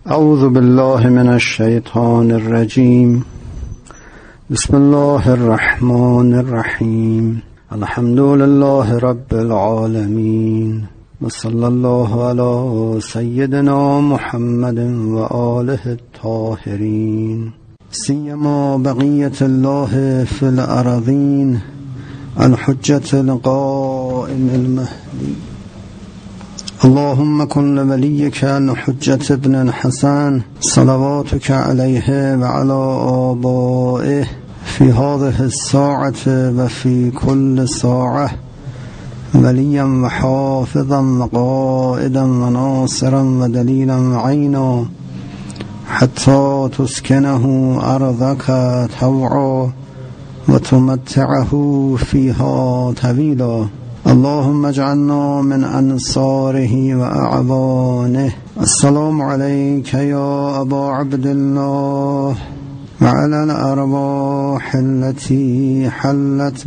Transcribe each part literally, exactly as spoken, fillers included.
اعوذ بالله من الشیطان الرجیم. بسم الله الرحمن الرحیم. الحمد لله رب العالمین و صلی الله علی سیدنا محمد و آله الطاهرین، سیما بقیت الله فی الارضین الحجة القائم المهدی. اللهم كن لوليك الحجة ابن الحسن صلواتك عليه وعلى آبائه في هذه الساعة وفي كل ساعة وليا وحافظا وقائدا وناصرا ودليلا وعينا حتى تسكنه أرضك طوعا وتمتعه فيها طويلا. اللهم اجعلنا من أنصاره وأعوانه. السلام عليك يا أبا عبد الله وعلى الأرواح التي حلت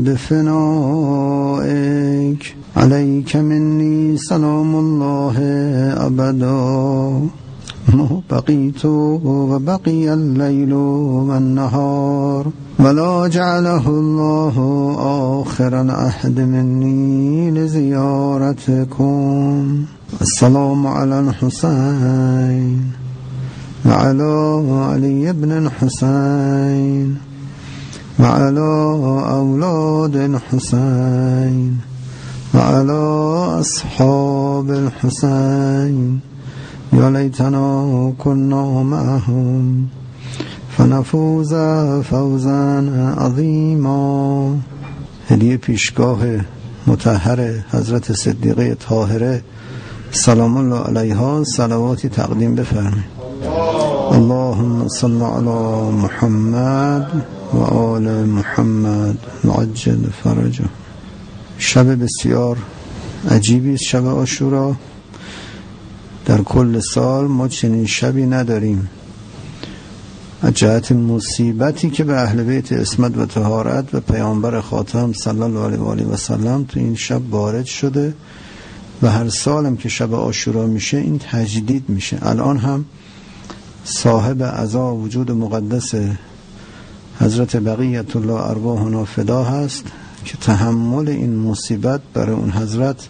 بفنائك. عليك مني سلام الله أبدا ما بقيت وبقي الليل والنهار ولا جعله الله آخر العهد مني لزيارتكم. السلام على الحسين وعلى علي بن الحسين وعلى أولاد الحسين وعلى أصحاب الحسين. يا ليتنا كنا معهم فنفوز فوزا عظیما. هدیه پیشگاه مطهر حضرت صدیقه طاهره سلام الله علیها صلواتی تقدیم بفرمایید. اللهم صل علی محمد و آل محمد وعجل فرجه. شب بسیار عجیبی است شب عاشورا. در کل سال ما چنین شبی نداریم. از جهت مصیبتی که به اهل بیت عصمت و طهارت و پیامبر خاتم صلی الله علیه و آله و سلم تو این شب وارد شده و هر سالم که شب عاشورا میشه این تجدید میشه. الان هم صاحب عزا وجود مقدس حضرت بقیت الله ارواحنا فدا هست که تحمل این مصیبت برای اون حضرت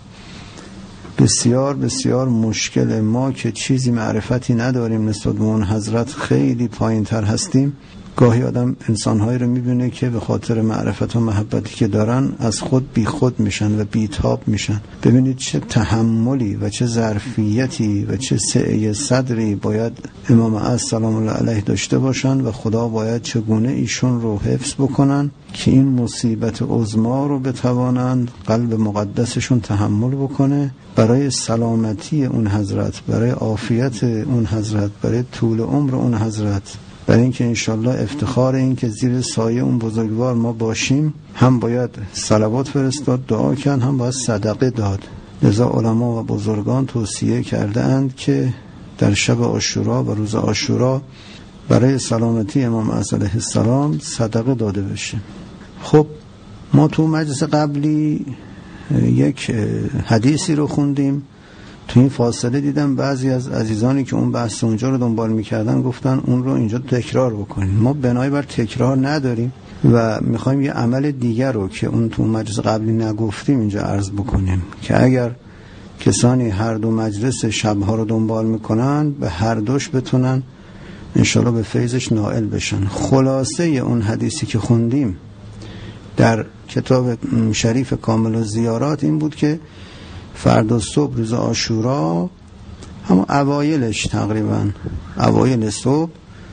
بسیار بسیار مشکل. ما که چیزی معرفتی نداریم نسبت به اون حضرت خیلی پایین تر هستیم. گاهی آدم انسانهایی رو میبینه که به خاطر معرفت و محبتی که دارن از خود بی خود میشن و بیتاب میشن. ببینید چه تحملی و چه ظرفیتی و چه سعی صدری باید امام عصر سلام الله علیه داشته باشن و خدا باید چگونه ایشون رو حفظ بکنن که این مصیبت عظما رو بتوانند قلب مقدسشون تحمل بکنه برای سلامتی اون حضرت، برای عافیت اون حضرت، برای طول عمر اون حضرت، برای اینکه انشالله افتخار این که زیر سایه اون بزرگوار ما باشیم. هم باید صلوات فرستاد، دعا کرد، هم باید صدقه داد. لذا علما و بزرگان توصیه کرده اند که در شب عاشورا و روز عاشورا برای سلامتی امام عصر علیه السلام صدقه داده بشه. خب ما تو مجلس قبلی یک حدیثی رو خوندیم. تو این فاصله دیدم بعضی از عزیزانی که اون بحث اونجا رو دنبال میکردن گفتن اون رو اینجا تکرار بکنیم. ما بنای بر تکرار نداریم و میخوایم یه عمل دیگر رو که اون تو مجلس قبلی نگفتیم اینجا عرض بکنیم که اگر کسانی هر دو مجلس شبها رو دنبال میکنن به هر دوش بتونن انشالله به فیضش نائل بشن. خلاصه اون حدیثی که خوندیم در کتاب شریف کامل الزیارات این بود که فردا صبح روز عاشورا همون اوایلش تقریبا اوایل صبح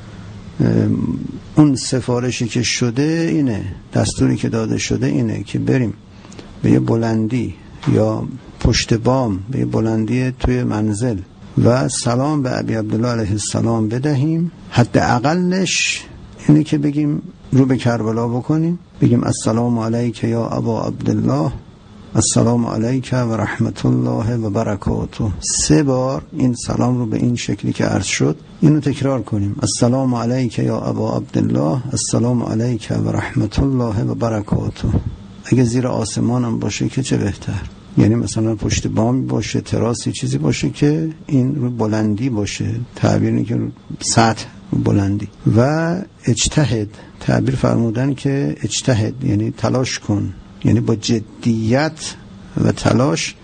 اون سفارشی که شده اینه، دستوری که داده شده اینه که بریم به یه بلندی یا پشت بام به یه بلندی توی منزل و سلام به ابی عبدالله علیه السلام بدهیم. حد اقلش اینه که بگیم رو به کربلا بکنیم، بگیم السلام علیک یا ابا عبدالله، السلام علیک و رحمت الله و برکاته. سه بار این سلام رو به این شکلی که عرض شد اینو تکرار کنیم. السلام علیک یا ابا عبدالله، السلام علیک و رحمت الله و برکاته. اگه زیر آسمانم باشه که چه بهتر. یعنی مثلا پشت بام باشه، تراسی چیزی باشه که این رو بلندی باشه، تعبیر اینه که سطح بلندی. و اجتهد، تعبیر فرمودن که اجتهد یعنی تلاش کن، یعنی با جدیت و تلاش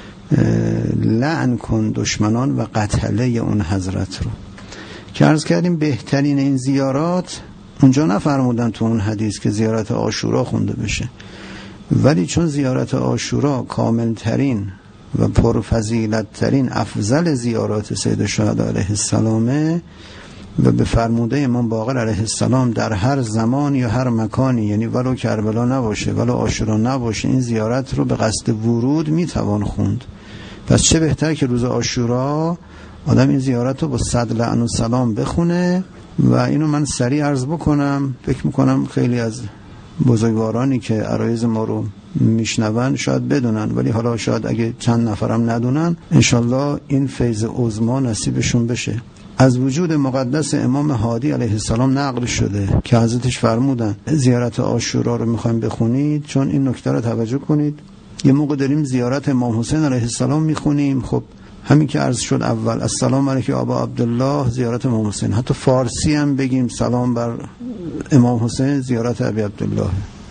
لعن کن دشمنان و قتله اون حضرت رو. که عرض کردیم بهترین این زیارات اونجا نفرمودن تو اون حدیث که زیارت عاشورا خونده بشه، ولی چون زیارت عاشورا کامل ترین و پرفضیلت ترین افضل زیارات سید الشهدا علیه السلامه و به فرموده امام باقر علیه السلام در هر زمان یا هر مکانی، یعنی ولو کربلا نباشه ولو عاشورا نباشه، این زیارت رو به قصد ورود میتوان خوند. پس چه بهتر که روز عاشورا آدم این زیارت رو با صد لعن و سلام بخونه. و اینو من سریع عرض بکنم، فکر میکنم خیلی از بزرگوارانی که عرایض ما رو میشنون شاید بدونن، ولی حالا شاید اگه چند نفرم ندونن انشالله این فیض عظما نصیبشون بشه. از وجود مقدس امام هادی علیه السلام نقل شده که حضرتش فرمودن زیارت عاشورا رو میخوایم بخونید، چون این نکته رو توجه کنید. یه موقع داریم زیارت امام حسین علیه السلام میخونیم، خب همین که عرض شد اول السلام علیک ابا عبدالله زیارت امام حسین، حتی فارسی هم بگیم سلام بر امام حسین زیارت ابی عبدالله،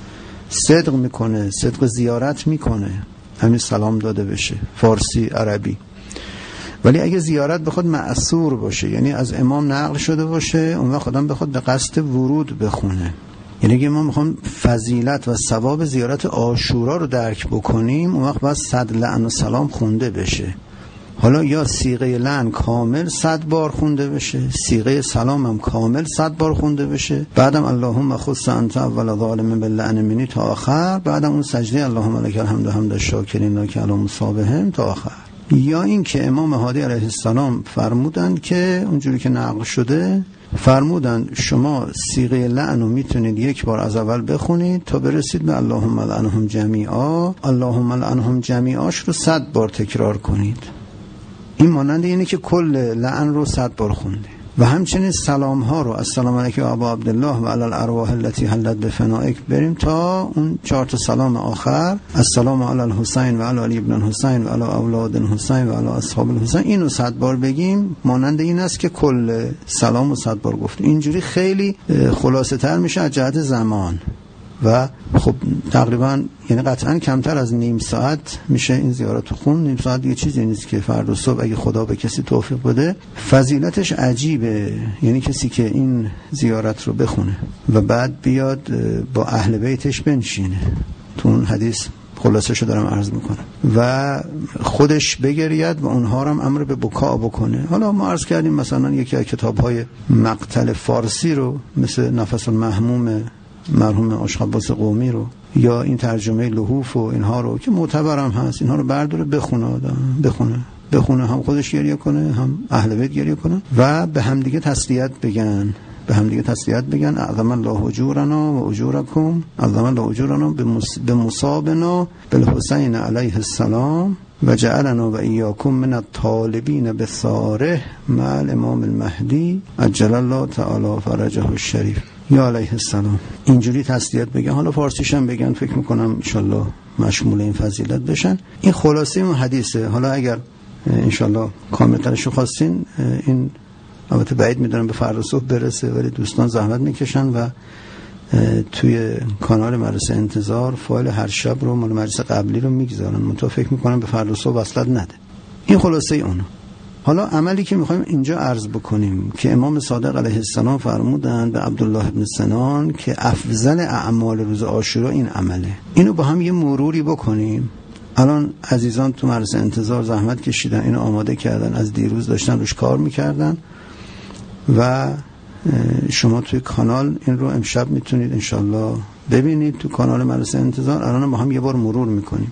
صدق میکنه، صدق زیارت میکنه، همین سلام داده بشه فارسی عربی. ولی اگه زیارت بخواد معصور باشه، یعنی از امام نقل شده باشه، اون وقت آدم بخواد به قصد ورود بخونه. یعنی اگه ما میخوام فضیلت و ثواب زیارت عاشورا رو درک بکنیم، اون وقت باید صد لعن و سلام خونده بشه. حالا یا صیغه لعن کامل صد بار خونده بشه، صیغه سلام هم کامل صد بار خونده بشه، بعدم اللهم خص انت اول ظالم باللعن منی تا آخر، بعدم اون سجده اللهم لک الحمد حمد الشاکرین لک علی مصابهم تا آخر. یا این که امام هادی علیه السلام فرمودن که اونجوری که نقل شده فرمودن شما صیغه لعن رو میتونید یک بار از اول بخونید تا برسید به اللهم لعنهم جمیعا، اللهم لعنهم جمیعاش رو صد بار تکرار کنید. این مانند اینه که کل لعن رو صد بار خونده. و همچنین سلام ها رو السلام علیک ابا عبدالله و علی الارواح التي حلت بفنائک بریم تا اون چهار تا سلام آخر، السلام علی الحسین و علی علی ابن الحسین و علی اولاد الحسین و علی اصحاب الحسین، اینو صد بار بگیم. مانند این است که کل سلام رو صد بار گفت. اینجوری خیلی خلاصه تر میشه از جهت زمان و خب تقریبا یعنی قطعا کمتر از نیم ساعت میشه این زیارت خون. نیم ساعت دیگه چیزی نیست که فردا صبح اگه خدا به کسی توفیق بده. فضیلتش عجیبه، یعنی کسی که این زیارت رو بخونه و بعد بیاد با اهل بیتش بنشینه، تو اون حدیث خلاصه شو دارم عرض میکنم، و خودش بگرید و اونها رو هم امر به بکا بکنه. حالا ما عرض کردیم مثلا یکی از کتاب‌های مقتل فارسی رو مثل نفس المحموم مرحوم عاشق عباس قومی رو یا این ترجمه لحوف و اینها رو که معتبرم هست، اینها رو برداره بخونه آدم، بخونه بخونه هم خودش گریه کنه هم اهل بیت گریه کنه و به همدیگه تسلیت بگن، به همدیگه تسلیت بگن. اعظم الله اجورنا و اجورکم، اعظم الله اجورنا بمصابنا بالحسین علیه السلام و جعلنا و ایاکم من الطالبین بثاره مع الامام المهدی عجل الله تعالی فرجه الشریف یا علیه السلام. اینجوری تسلیت بگن. حالا فارسیش هم بگن، فکر میکنم انشالله مشمول این فضیلت بشن. این خلاصه اون حدیثه. حالا اگر انشالله کاملترشو خواستین، این البته بعید میدونم به فردا صبح برسه، ولی دوستان زحمت میکشن و توی کانال مدرسه انتظار فایل هر شب رو مال مجلس قبلی رو میگذارن، منتها فکر میکنم به فردا صبح وصلت نده. این خلاصه اونو. حالا عملی که میخوایم اینجا عرض بکنیم که امام صادق علیه السلام فرمودند به عبدالله ابن سنان که افضل اعمال روز عاشورا این عمله. اینو با هم یه مروری بکنیم. الان عزیزان تو مدرسه انتظار زحمت کشیدن، اینو آماده کردن، از دیروز داشتن روش کار میکردن و شما توی کانال این رو امشب میتونید انشالله ببینید تو کانال مدرسه انتظار. الان با هم یه بار مرور میکنیم.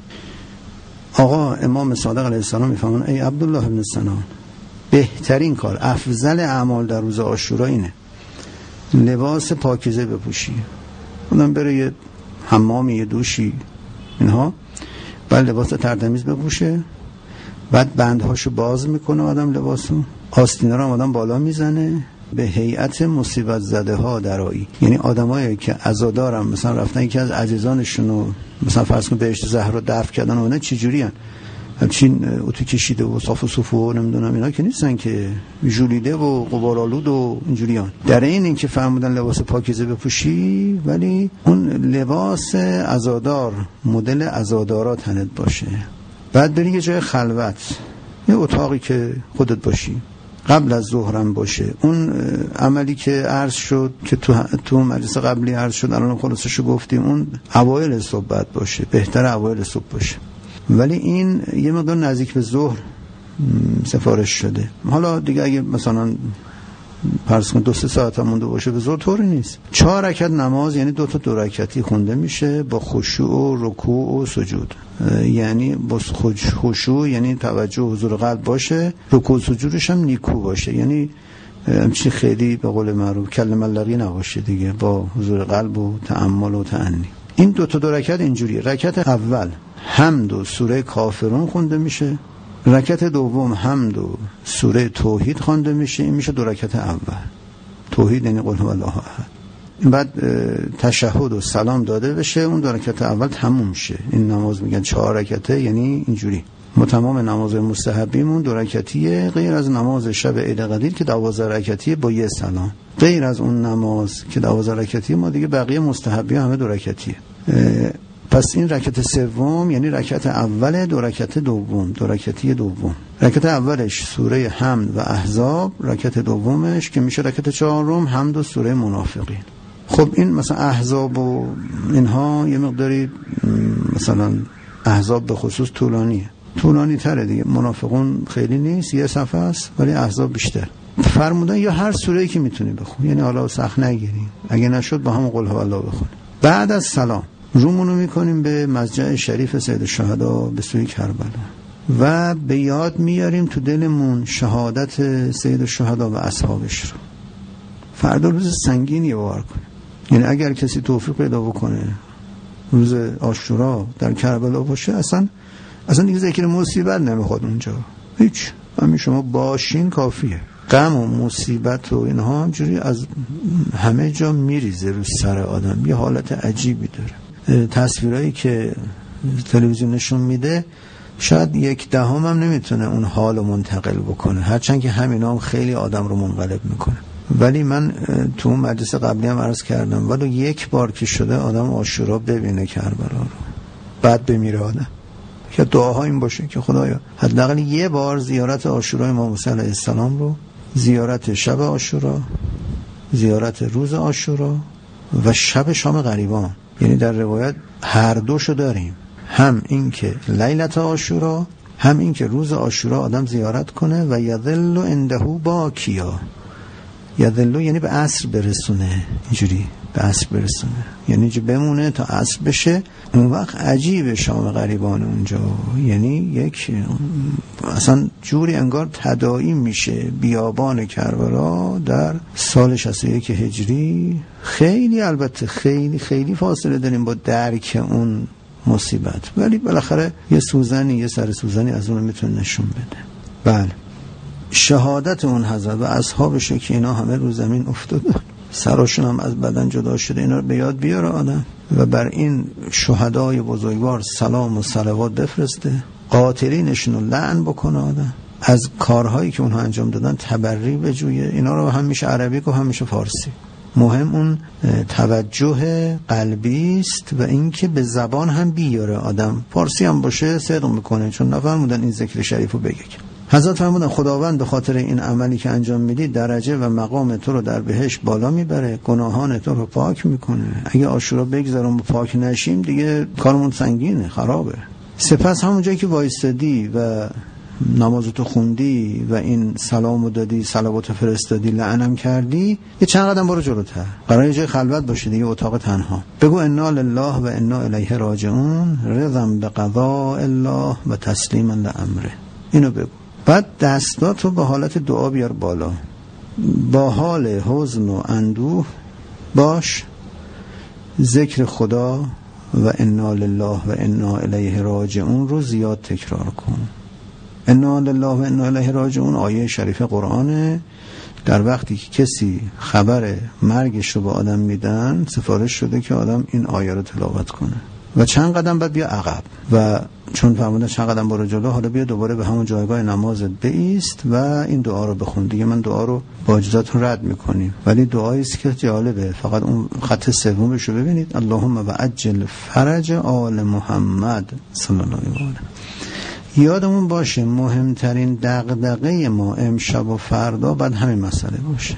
آقا امام صادق علیه السلام میفهمون ای عبدالله ابن سنان، بهترین کار، افضل اعمال در روز عاشورا اینه لباس پاکیزه بپوشی، اونم بره یه حمامی، یه دوشی، اینها، بعد لباس ترتمیز بپوشه، بعد بندهاشو باز میکنه آدم، لباسو آستینا رو آدم بالا میزنه، به هیئت مصیبت زده ها درایی، یعنی آدمایی که عزادارن مثلا رفتن یکی از عزیزانشون رو مثلا فرض کن بهشت زهر رو دفن کردن، اونا چه جوریان؟ همچین اتو کشیده و صاف و صوف و نمیدونم اینا که نیستن که، ژولیده و غبارآلود و اینجوریان. در این این که فرمودن لباس پاکیزه بپوشی، ولی اون لباس عزادار مدل عزادارا تنت باشه. بعد بری یه جای خلوت، یه اتاقی که خودت باشی، قبل از ظهرم باشه. اون عملی که عرض شد که تو تو مجلس قبلی عرض شد، الان خلاصشو گفتیم، اون اوایل صبح باید باشه، بهتره اوایل صبح باشه، ولی این یه مقدار نزدیک به ظهر سفارش شده. حالا دیگه اگه مثلا فرض کن دو سه ساعت هم مونده باشه به ظهر طوری نیست. چهار رکعت نماز یعنی دو تا دو رکعتی خونده میشه با خشوع و رکوع و سجود، یعنی با خشوع یعنی توجه حضور قلب باشه، رکوع و سجودش هم نیکو باشه، یعنی همچین خیلی به قول معروف کلمه لغی نباشه دیگه، با حضور قلب و تأمل و تأنی. این دو تا دو رکعت اینجوری. رکعت اول حمد و سوره کافرون خونده میشه، رکعت دوم حمد و سوره توحید خوانده میشه. این میشه دو رکعت اول. توحید یعنی قل هو الله احد. بعد تشهد و سلام داده بشه، اون دو رکعت اول تموم میشه. این نماز میگن چهار رکعته، یعنی اینجوری. ما تمام نماز مستحبیمون دو رکعتیه، غیر از نماز شب عید قدیر که دوازده رکعتیه با یه سلام. غیر از اون نماز که دوازده رکعتیه ما دیگه بقیه مستحبی همه دو رکعتیه. پس این رکعت سوم یعنی رکعت اول دو رکعت دوم، دو رکعتی دوم. رکعت اولش سوره حمد و احزاب، رکعت دومش که میشه رکعت چهارم حمد و سوره منافقین. خب این مثلا احزاب و اینها یه مقداری مثلا احزاب به خصوص طولانیه، طولانی تره دیگه. منافقون خیلی نیست، یه صفحه است، ولی احزاب بیشتر. فرمودن یا هر سوره‌ای که میتونی بخون، یعنی حالا سخت نگیریم، اگه نشد با هم قل هو الله بخون. بعد از سلام رومونو میکنیم به مسجد شریف سید الشهدا به سوی کربلا و به یاد میاریم تو دلمون شهادت سید الشهدا و اصحابش رو. فردا روز سنگینی بار کنیم، یعنی اگر کسی توفیق پیدا بکنه روز عاشورا در کربلا باشه، اصلا اصلا دیگه ذکر مصیبت نمیخواد اونجا، هیچ، همین شما باشین کافیه. غم و مصیبت و اینها همجوری از همه جا میریزه رو سر آدم، یه حالت عجیبی داره. تصویرایی که تلویزیون نشون میده شاید یک دهم هم نمیتونه اون حال رو منتقل بکنه، هرچند که همینا هم خیلی آدم رو منقلب میکنه. ولی من تو اون مجلس قبلی هم عرض کردم، ولی یک بار که شده آدم عاشورا ببینه کربلا رو بعد بمیره آدم، که دعاها این باشه که خدایا حداقل یه بار زیارت عاشورای امام موسی علیه السلام رو، زیارت شب عاشورا، زیارت روز عاشورا و شب شام غریبان، یعنی در روایت هر دوشو داریم، هم این که لیلت عاشورا، هم این که روز عاشورا آدم زیارت کنه و یذل عنده باکیا. یذل یعنی به عصر برسونه، اینجوری به عصر برسونه، یعنی اینجا بمونه تا عصر بشه. اون وقت عجیب شام غریبان اونجا، یعنی یک اصلا جوری انگار تداعی میشه بیابان کربلا در سال شصت و یک هجری. خیلی البته خیلی خیلی فاصله داریم با درک اون مصیبت، ولی بالاخره یه سوزنی یه سر سوزنی از اون میتونه نشون بده. بله، شهادت اون حضرت و اصحابش که اینا همه رو زمین افتادن، سراشون هم از بدن جدا شده، اینا رو به یاد بیاره آدم و بر این شهدای بزرگوار سلام و صلوات بفرسته، قاتلینشون رو لعن بکنه آدم، از کارهایی که اونها انجام دادن تبری بجویه. اینا رو هم میشه عربی و هم میشه فارسی. مهم اون توجه قلبی است و اینکه به زبان هم بیاره آدم، فارسی هم باشه صدق میکنه، چون نفرمودن این ذکر شریفو بگه. حضرت فرمودن خداوند به خاطر این عملی که انجام میدی درجه و مقام تو رو در بهشت بالا میبره، گناهان تو رو پاک میکنه. اگه عاشورا بگذارم و پاک نشیم دیگه کارمون سنگینه، خرابه. سپس همون جایی که وایستادی و نمازتو خوندی و این سلامو دادی، صلواتو فرستادی، لعنم کردی، یه چند قدم برو جلوتر، قراره یه جای خلوت باشه دیگه، اتاق تنها. بگو انا لله و انا الیه راجعون، رضا بقضاء الله و تسلیما لامره. اینو بگو. بعد دستاتو به حالت دعا بیار بالا، با حال حزن و اندوه باش، ذکر خدا و انا لله و انا الیه راجعون رو زیاد تکرار کن. انا لله و انا الیه راجعون آیه شریف قرآنه در وقتی که کسی خبر مرگش رو به آدم میدن سفارش شده که آدم این آیه رو تلاوت کنه و چند قدم بعد بیا عقب و چون فرمودن چند قدم برو جلو، حالا بیا دوباره به همون جایگاه نمازت بایست و این دعا رو بخون. دیگه من دعا رو با اجازهتون رد میکنیم، ولی دعایی است که جالبه. فقط اون خط سومش رو ببینید: اللهم و عجل فرج آل محمد صلی الله علیه و آله. یادمون باشه مهمترین دغدغه ما امشب و فردا بعد همین مسئله باشه.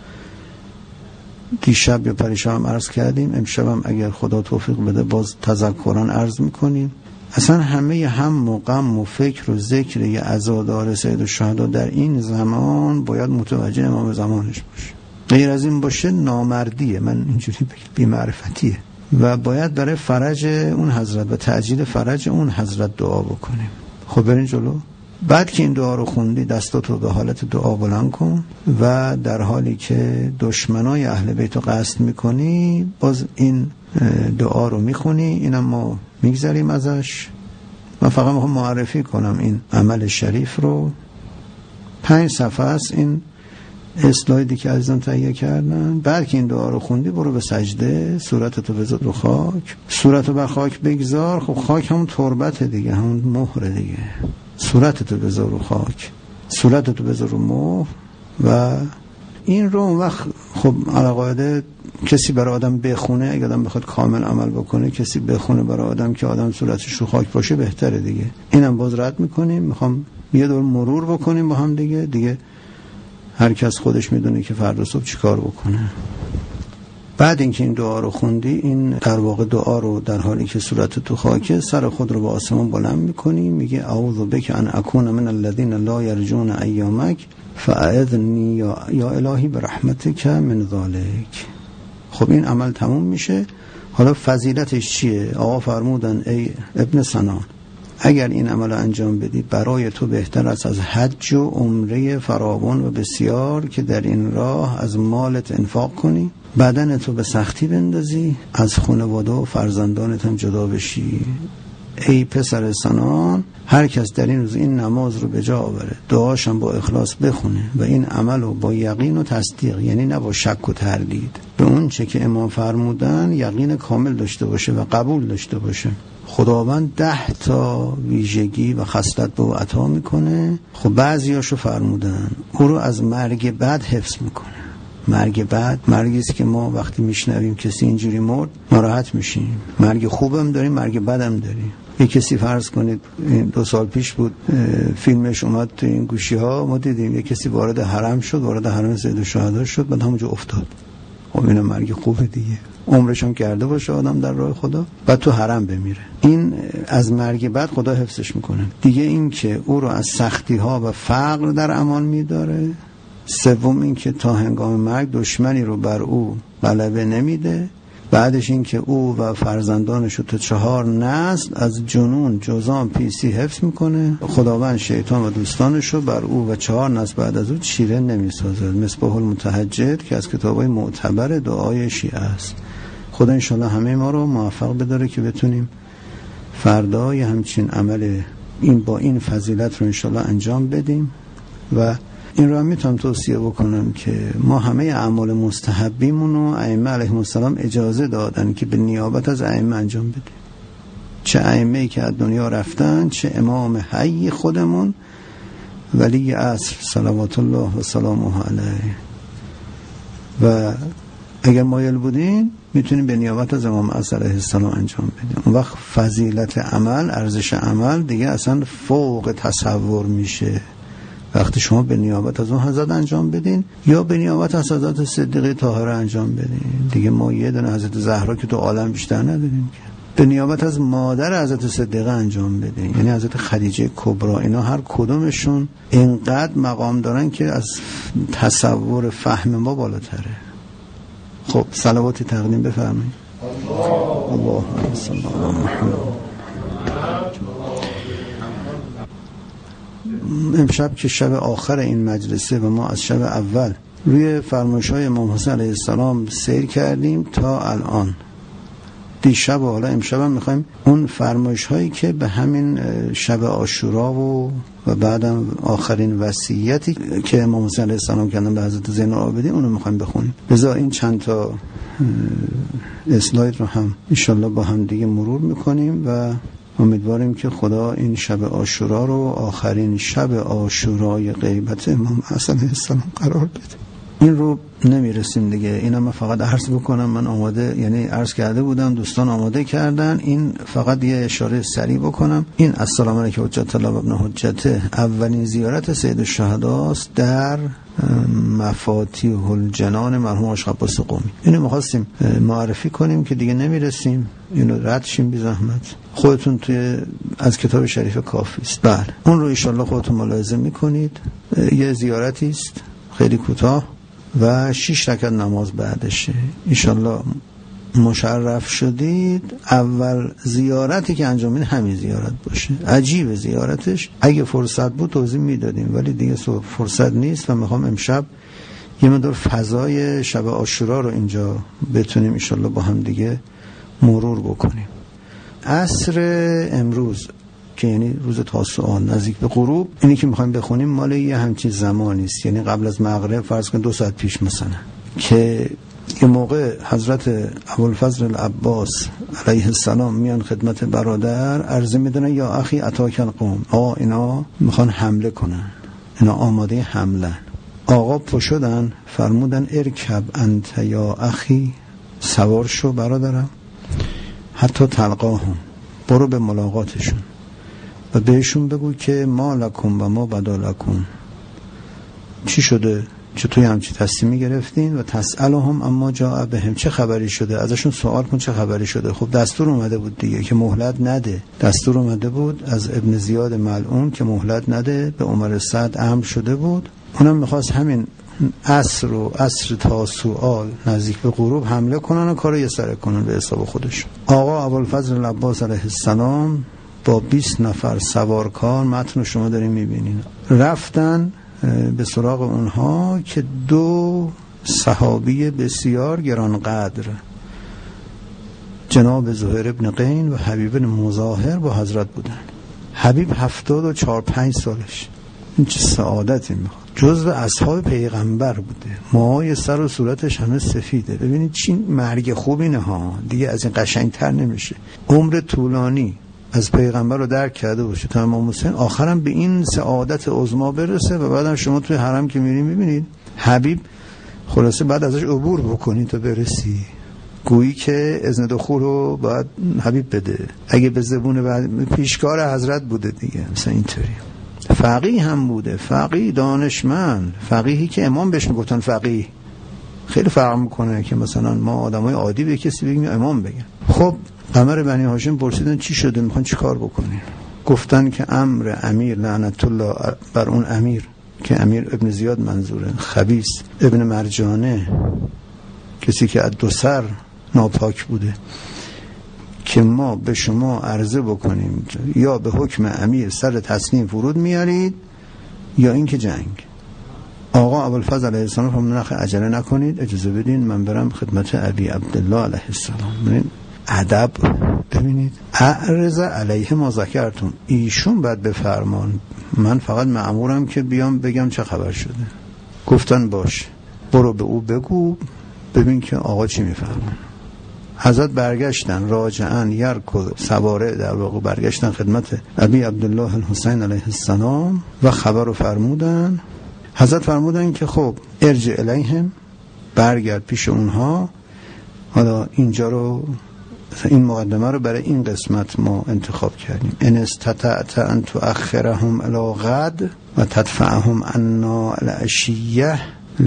دیشب یا پریشب هم عرض کردیم، امشب هم اگر خدا توفیق بده باز تذکران عرض میکنیم. اصلا همه هم و غم و فکر و ذکر یه عزادار سید الشهدا در این زمان باید متوجه امام زمانش باشه. غیر از این باشه نامردیه، من اینجوری بگم بی‌معرفتیه و باید برای فرج اون حضرت و تعجیل فرج اون حضرت دعا بکنیم. خب برین جلو. بعد که این دعا رو خوندی دستاتو به حالت دعا بلند کن و در حالی که دشمنای اهل بیت رو قصد میکنی باز این دعا رو میخونی. اینم ما میگذاریم ازش. من فقط میخوام معرفی کنم این عمل شریف رو. پنج صفحه است این اسلایدی که عزیزان تهیه کردن. بعد که این دعا رو خوندی برو به سجده، صورتتو بذار رو خاک، صورتو بر خاک بگذار. خب خاک همون تربت دیگه، همون مهر دیگه. صورتتو بذار رو خاک، صورتتو بذار رو مهر و این رو اون وقت خب علاقه کسی برای آدم بخونه، اگه آدم بخواد کامل عمل بکنه کسی بخونه برای آدم که آدم صورتش رو خاک باشه بهتره دیگه. اینم باز رد میکنیم. میخوام یه دور مرور بکنیم با هم دیگه دیگه هر کس خودش میدونه که فردا صبح چی کار بکنه. بعد اینکه این دعا رو خوندی، این در واقع دعا رو در حالی که صورت تو خاکه سر خود رو به آسمان بلند میکنی، میگه اعوذ بک ان اکون من الذین لا یرجون ایامک فاعذنی یا, یا الهی برحمتک من ذلک. خب این عمل تموم میشه. حالا فضیلتش چیه؟ آقا فرمودن ای ابن سنان اگر این عمل انجام بدی برای تو بهتر است از حج و عمره فراوان و بسیار که در این راه از مالت انفاق کنی، بدن تو به سختی بندازی، از خانواده و فرزندانت هم جدا بشی. ای پسر سنان، هر کس در این روز این نماز رو به جا آوره، دعاشم با اخلاص بخونه و این عمل رو با یقین و تصدیق، یعنی نه با شک و تردید، به اون چه که امام فرمودن یقین کامل داشته باشه و قبول داشته باشه، خداوند ده تا ویژگی و خصلت به او عطا میکنه. خب بعضیاشو فرمودن او رو از مرگ بعد حفظ میکنه. مرگ بعد مرگی است که ما وقتی میشنویم کسی اینجوری مرد ناراحت میشیم. مرگ خوبم داریم، مرگ بدم داریم. یک کسی فرض کنید دو سال پیش بود فیلمش اومد تو این گوشی ها، ما دیدیم یک کسی وارد حرم شد، وارد حرم سید الشهدا شد، بعد همونجا افتاد. خب این مرگ خوبه دیگه، عمرش هم کرده باشه آدم در راه خدا، بعد تو حرم بمیره. این از مرگ بعد خدا حفظش میکنه دیگه. این که او رو از سختی ها و فقر در امان میداره. سوم این که تا هنگام مرگ دشمنی رو بر او غلبه نمیده. بعدش این که او و فرزندانش رو تا چهار نسل از جنون، جذام، پیسی حفظ میکنه. خداوند شیطان و دوستانش رو بر او و چهار نسل بعد از او چیره نمیسازد. مصباح المتهجد که از کتابای معتبر دعای شیعه است. خدا انشالله همه ما رو موفق بداره که بتونیم فردا یه همچین عمل این با این فضیلت رو انشالله انجام بدیم. و این رو هم میتونم توصیه بکنم که ما همه اعمال مستحبیمون رو ائمه علیهم السلام اجازه دادن که به نیابت از ائمه انجام بدیم. چه ائمه‌ای که از دنیا رفتن، چه امام حی خودمون ولی عصر صلوات الله و سلامه علیه. و اگر مایل بودین میتونیم به نیابت از امام عصر علیه السلام انجام بدیم. اون وقت فضیلت عمل، ارزش عمل دیگه اصلا فوق تصور میشه وقتی شما به نیابت از اون حضرت انجام بدین یا به نیابت از حضرت صدیقه طاهره انجام بدین. دیگه ما یه دونه حضرت زهرا که تو عالم بیشتر نداریم که. به نیابت از مادر حضرت صدیقه انجام بدین، یعنی حضرت خدیجه کبرا. اینا هر کدومشون اینقدر مقام دارن که از تصور فهم ما بالاتره. خب صلواتی تقدیم بفرمایید. اللهم صل علی محمد. امشب که شب آخر این مجلسه و ما از شب اول روی فرمایش‌های امام حسین علیه السلام سیر کردیم تا الان دیشب و حالا امشب هم میخوایم اون فرمایش هایی که به همین شب عاشورا و و بعدم آخرین وصیتی که امام حسین علیه السلام کردن به حضرت زین العابدین اونو میخوایم بخونیم. لذا این چند تا اسلاید رو هم انشالله با هم دیگه مرور میکنیم و امیدواریم که خدا این شب عاشورا رو آخرین شب عاشورای غیبت امام حسن علیه السلام قرار بده. این رو نمیرسیم دیگه. اینم من فقط عرض بکنم، من آماده، یعنی عرض کرده بودم، دوستان آماده کردن، این فقط یه اشاره سریع بکنم. این السلام علیک حجت الله و ابن حجت اولین زیارت سید الشهدا است در مفاتیح الجنان مرحوم آقا عباس قمی. اینو می‌خواستیم معرفی کنیم که دیگه نمیرسیم، اینو رد شیم بی زحمت. خودتون توی از کتاب شریف کافی است. بله اون رو ان شاء الله خودتون ملاحظه می‌کنید. یه زیارتی است خیلی کوتاه و شش رکعت نماز بعدشه. انشالله مشرف شدید. اول زیارتی که انجام میدین همین زیارت باشه. عجیب زیارتش، اگه فرصت بود توضیح میدادیم ولی دیگه فرصت نیست و میخوام امشب یه مقدار فضای شب عاشورا رو اینجا بتونیم انشالله با هم دیگه مرور بکنیم. عصر امروز که یعنی روز تاسوعا نزدیک به غروب، اینی که میخوایم بخونیم مال یه همچین زمانی است، یعنی قبل از مغرب، فرض کن دو ساعت پیش مثلا، که یه موقع حضرت ابوالفضل العباس علیه السلام میان خدمت برادر، عرضه میدونن یا اخی اتاک القوم، آقا اینا میخوان حمله کنن، اینا آماده حمله. آقا پشدن فرمودن ارکب انت یا اخی، سوار شو برادرم، حتی تلقاهم، برو به ملاقاتشون و بهشون بگو که ما لکم و ما بدا لکم، چی شده، چطوری همچی تصمیمی گرفتین، و تسألهم اما جاء بهم، چه خبری شده، ازشون سوال کن چه خبری شده. خب دستور اومده بود دیگه که مهلت نده، دستور اومده بود از ابن زیاد ملعون که مهلت نده، به عمر سعد امر شده بود، اونم میخواست همین عصر و عصر تاسوعا نزدیک به غروب حمله کنن و کارو یه سره کنن به حساب خودشون. آقا ابوالفضل العباس علیه السلام با بیست نفر سوارکار، متن شما دارین میبینین، رفتن به سراغ اونها که دو صحابی بسیار گرانقدر، جناب زهیر ابن قین و حبیب بن مظاهر با حضرت بودن. حبیب هفتاد و چهار پنج سالش، این چه سعادتی میخواد، جزو اصحاب پیغمبر بوده، موهای سر و صورتش همه سفیده. ببینید چی مرگ خوب اینه ها، دیگه از این قشنگتر نمیشه. عمر طولانی از پیغمبر رو درک کرده باشه تا امام حسین آخرم به این سعادت عظما برسه. و بعدم شما توی حرم که میرین میبینید حبیب خلاصه بعد ازش عبور بکنی تا برسی، گویی که اذن دخول رو باید حبیب بده، اگه به زبون بعد پیشکار حضرت بوده دیگه، مثلا اینطوری. فقیه هم بوده، فقیه دانشمند، فقیهی که امام بهش میگفتن فقیه. خیلی فرق میکنه که مثلا ما آدمای عادی به کسی بگیم امام بگن. خب قمر بنی هاشم پرسیدن چی شده، میخوان چی کار بکنین؟ گفتن که امر امیر لعنت الله بر اون امیر، که امیر ابن زیاد منظوره، خبیث ابن مرجانه، کسی که از دو سر ناپاک بوده، که ما به شما عرضه بکنیم یا به حکم امیر سر تسلیم فرود میارید یا اینکه جنگ. آقا ابوالفضل علیه السلام فرمودن نخ عجله نکنید، اجازه بدین من برم خدمت ابی عبدالله علیه السلام. ببینید ادب، ببینید اعرض علیه ما ذکرتون، ایشون بعد بفرمان، من فقط مأمورم که بیام بگم چه خبر شده. گفتن باش، برو به او بگو ببین که آقا چی میفرمان. حضرت برگشتن راجعن یرکض سواره، در واقع برگشتن خدمت ابی عبدالله الحسین علیه السلام و خبر رو فرمودن. حضرت فرمودن که خب ارجع الیهم، برگرد پیش اونها. حالا اینجا رو، این مقدمه رو برای این قسمت ما انتخاب کردیم. ان استطعت ان تؤخرهم الی غد و تدفعهم عنا العشیه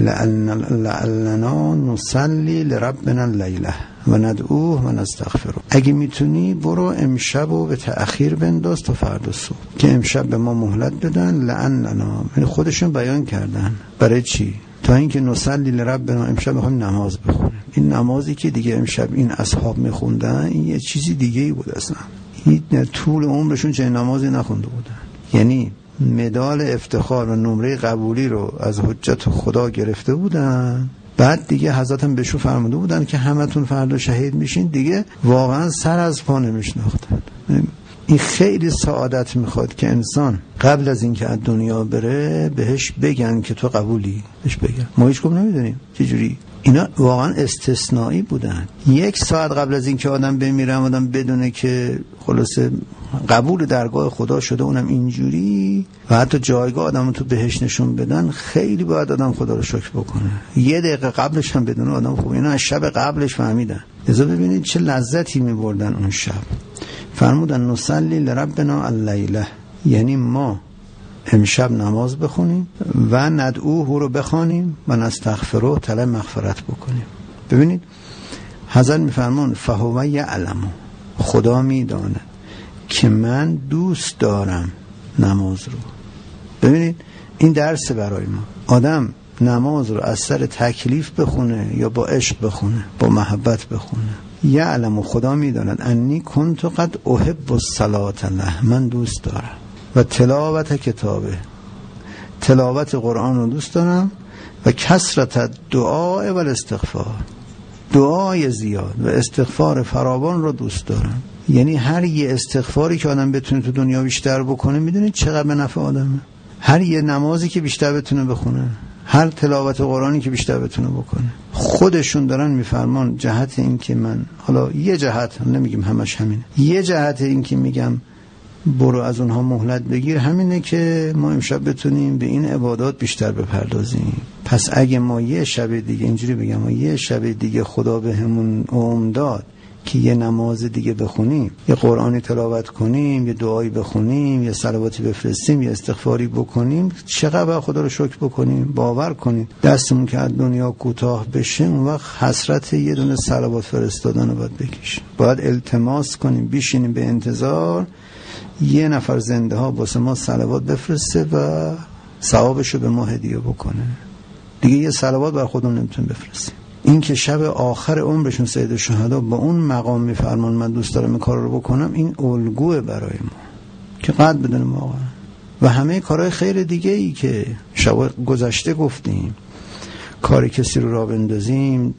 لعلنا نصلی لربنا اللیله و ندعوه و نستغفره. اگه میتونی برو امشب و به تأخیر بنداز تا فردا صبح، که امشب به ما مهلت بدن، لعننا، یعنی خودشون بیان کردن برای چی؟ تا اینکه نصلی لربنا، امشب میخوایم نماز بخونیم. این نمازی که دیگه امشب این اصحاب میخوندن این یه چیزی دیگه ای بود اصلا، این طول عمرشون چه نمازی نخونده بودن. یعنی مدال افتخار و نمره قبولی رو از حجت خدا گرفته بودن، بعد دیگه حضرت هم بهشون فرموده بودن که همتون فردا شهید میشین. دیگه واقعا سر از پا نمیشناختن. این خیلی سعادت میخواد که انسان قبل از اینکه از دنیا بره بهش بگن که تو قبولی، بهش بگن. ما هیچ کم نمیدونیم چجوری. اینا واقعا استثنایی بودن. یک ساعت قبل از اینکه آدم بمیره آدم بدونه که خلاصه قبول درگاه خدا شده، اونم اینجوری، و حتی جایگاه آدم تو بهش نشون بدن، خیلی باید آدم خدا رو شکر بکنه. یه دقیقه قبلش هم بدونه آدم خوب. اینا از شب قبلش فهمیدن. لذا ببینید چه لذتی میبردن اون شب. فرمودن نصلی لربنا اللیله، یعنی ما امشب نماز بخونیم و ندعوه رو بخوانیم و نستغفره، طلب مغفرت بکنیم. ببینید حضرت میفرمان فهو یعلم، خدا میداند که من دوست دارم نماز رو. ببینید این درس برای ما. آدم نماز رو از سر تکلیف بخونه یا با عشق بخونه، با محبت بخونه. یعلم، خدا میداند، انی کنت قد احب الصلاة له، من دوست دارم، و تلاوت کتابه، تلاوت قرآن رو دوست دارم، و کثرت دعا و الاستغفار، دعای زیاد و استغفار فراوان رو دوست دارم. یعنی هر یه استغفاری که آدم بتونه تو دنیا بیشتر بکنه، میدونید چقدر به نفع آدمه. هر یه نمازی که بیشتر بتونه بخونه، هر تلاوت قرآنی که بیشتر بتونه بکنه. خودشون دارن میفرمان جهت این که من، حالا یه جهت، نمیگیم همش همینه، یه جهت این که میگم برو از اونها مهلت بگیر، همینه که ما امشب بتونیم به این عبادات بیشتر بپردازیم. پس اگه ما یه شب دیگه، اینجوری بگم، ما یه شب دیگه خدا به همون عمر داد که یه نماز دیگه بخونیم، یه قرآنی تلاوت کنیم، یه دعایی بخونیم، یه صلواتی بفرستیم، یه استغفاری بکنیم، چقدر خدا رو شکر بکنیم. باور کنیم دستمون که از دنیا کوتاه بشه، اون وقت حسرت یه دونه صلوات فرستادن رو باید بکشیم. باید التماس کنیم، بیشینیم به انتظار یه نفر زنده ها واسه ما صلوات بفرسته و ثوابشو به ما هدیه بکنه. دیگه یه صلوات بر خودمون نمیتونیم بفرستیم. این که شب آخر عمرشون سید الشهدا با اون مقام میفرمان من دوست دارم این کار رو بکنم، این الگوه برای ما که قدر بدونیم واقعا. و همه کارهای خیر دیگه ای که شب گذشته گفتیم، کار کسی رو راه بندازیم،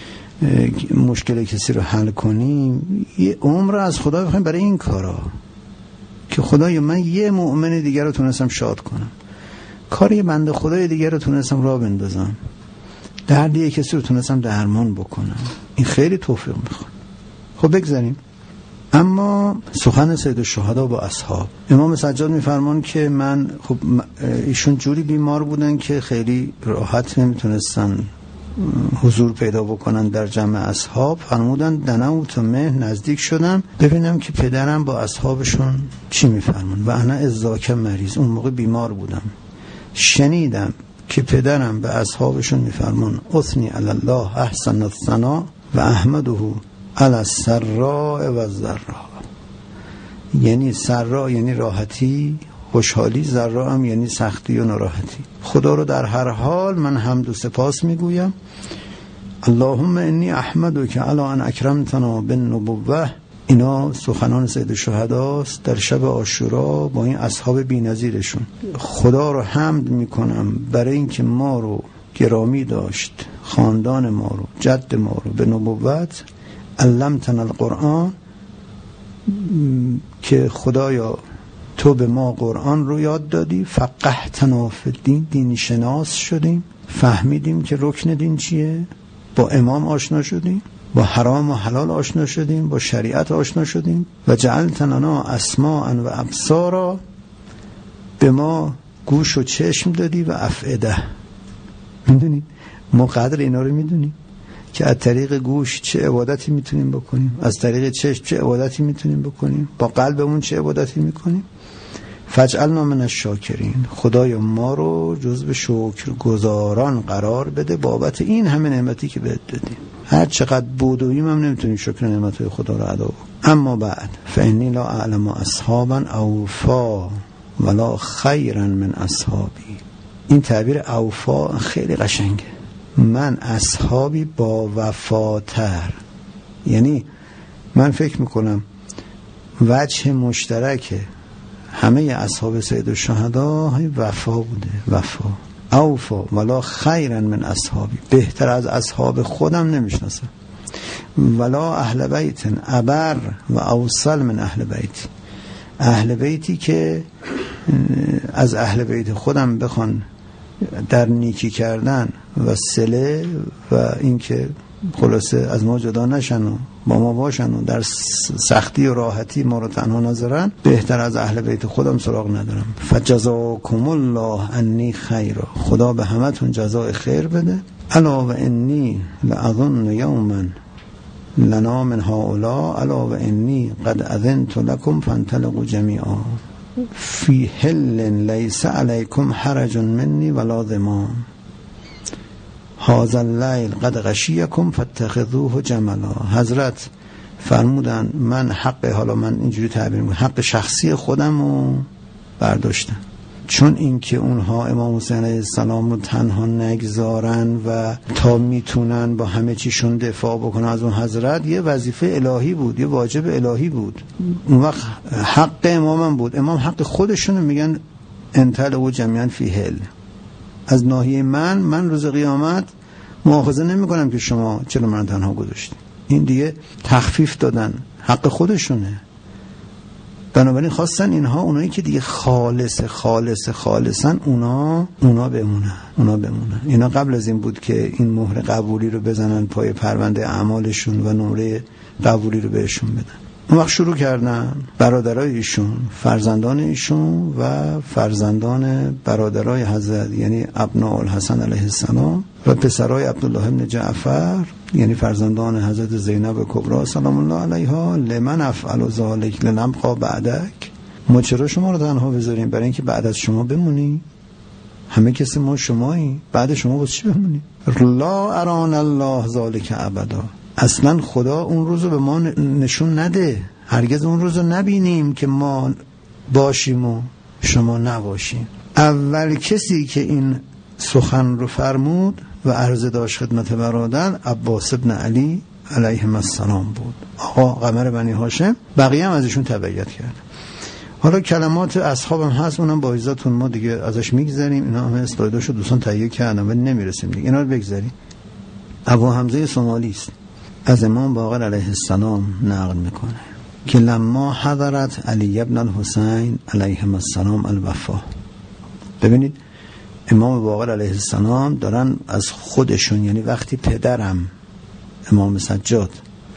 مشکل کسی رو حل کنیم، یه عمر از خدا بخوایم برای این کارا که خدایا من یه مؤمن دیگر رو تونستم شاد کنم، کار یه بنده خدای دیگر رو تونستم راه بندازم، درد یه کسی رو تونستم درمان بکنم. این خیلی توفیق میخواد. خب بگذاریم. اما سخن سید الشهدا با اصحاب، امام سجاد میفرمان که من، خب ایشون جوری بیمار بودن که خیلی راحت نمیتونستن حضور پیدا بکنن در جمع اصحاب. فرمودن دنوت مه، نزدیک شدم ببینم که پدرم با اصحابشون چی میفرمان و انا ازاک مریض، اون موقع بیمار بودم. شنیدم که پدرم به اصحابشون میفرمان اثنی علی الله احسن الثنا و احمده علی السراء و الضراء، یعنی سراء یعنی راحتی، خوشحالی، ضراء هم یعنی سختی و ناراحتی. خدا رو در هر حال من حمد و سپاس میگویم. اللهم انی احمدک علی ان اکرمتنا بالنبوة. اینا سخنان سید الشهداست در شب عاشورا با این اصحاب بی‌نظیرشون. خدا رو حمد میکنم برای اینکه ما رو گرامی داشت، خاندان ما رو، جد ما رو به نبوت، علمتنا القرآن، که خدایا تو به ما قرآن رو یاد دادی، فقهتنا فی الدین، دین شناس شدیم، فهمیدیم که رکن دین چیه، با امام آشنا شدیم، با حرام و حلال آشنا شدیم، با شریعت آشنا شدیم، و جعلتنا اسماعا و ابصارا، به ما گوش و چشم دادی و افئده. میدونید ما قدر اینا رو میدونیم که از طریق گوش چه عبادتی میتونیم بکنیم، از طریق چشم چه عبادتی میتونیم بکنیم، با قلبمون چه عبادتی میکنیم. فجعلنا من الشاکرین، خدایا ما رو جزو شکرگزاران قرار بده بابت این همه نعمتی که بهت دادیم. هر چقدر بودویم هم نمیتونیم شکر نعمتهای خدا رو ادا کنیم. اما بعد فانی لا اعلم اصحابا اوفا ولا خیرا من اصحابی. این تعبیر اوفا خیلی قشنگه. من اصحابی با وفاتر، یعنی من فکر میکنم وجه مشترک همه اصحاب سید الشهدا های وفا بوده. وفا اوفا ولا خیرا من اصحابی، بهتر از اصحاب خودم نمیشناسم. ولا اهل بیت ابر و اوصل من اهل بیت، اهل بیتی که از اهل بیت خودم بخوان در نیکی کردن و صله و اینکه خلاصه از ما جدا نشن و با ما باشن و در سختی و راحتی ما رو تنها نذارن، بهتر از اهل بیت خودم سراغ ندارم. فجزاکم الله انی خیرا، خدا به همتون جزای خیر بده. الا و انی لأظن یوما لنا من هؤلاء الا و انی قد اذنت لكم فانطلقوا جمیعا فی حل لیس علیکم حرج منی ولا ذمام هذا اللیل قد غشیکم فاتخذوه جملا. حضرت فرمودن من حق، حالا من اینجوری تعبیر میکنم، حق شخصی خودم رو برداشتم، چون اینکه اونها امام حسین علیه السلام رو تنها نگذارن و تا میتونن با همه چیشون دفاع بکنن از اون حضرت، یه وظیفه الهی بود، یه واجب الهی بود. اون وقت حق امامم بود. امام حق خودشونو میگن انطلقوا جمیعا فی حل، از ناحیه من من روز قیامت مؤاخذه نمی کنم که شما چرا من تنها گذاشتید. این دیگه تخفیف دادن، حق خودشونه. بنابراین خواستن اینها اونایی که دیگه خالص خالص خالصن اونا اونا بمونن اونا بمونن اینا قبل از این بود که این مهر قبولی رو بزنن پای پرونده اعمالشون و نمره قبولی رو بهشون بدن. اون وقت شروع کردن برادرای ایشون، فرزندان ایشون و فرزندان برادرای حضرت، یعنی ابناء الحسن علیه السلام و پسرای عبدالله ابن جعفر، یعنی فرزندان حضرت زینب کبری سلام الله علیها، لمن افعل ذلک لنبقى بعدک، ما چرا شما رو تنها بذاریم؟ برای اینکه بعد از شما بمونی، همه کسی ما شمایی، بعد شما واسه چی بمونی؟ لا اران الله ذلک ابدا، اصلا خدا اون روزو به ما نشون نده، هرگز اون روزو نبینیم که ما باشیم و شما نباشیم. اول کسی که این سخن رو فرمود و عرضه داشت خدمت برادر عباس ابن علی علیهم السلام بود، آقا قمر بنی هاشم. بقیه هم ازشون تبعیت کرد. حالا کلمات اصحابم هست، اونم با اجازهتون ما دیگه ازش میگذریم، اینا همه اسلایداشو دوستان تهیه کردن ولی نمیرسیم دیگه، اینا رو بگذاریم. ابو حمزه سومالی است، از امام باقر علیه السلام نقل میکنه که لما حضرت علی ابن الحسین علیهم السلام الوفا، ببینید امام باقر علیه السلام دارن از خودشون، یعنی وقتی پدرم امام سجاد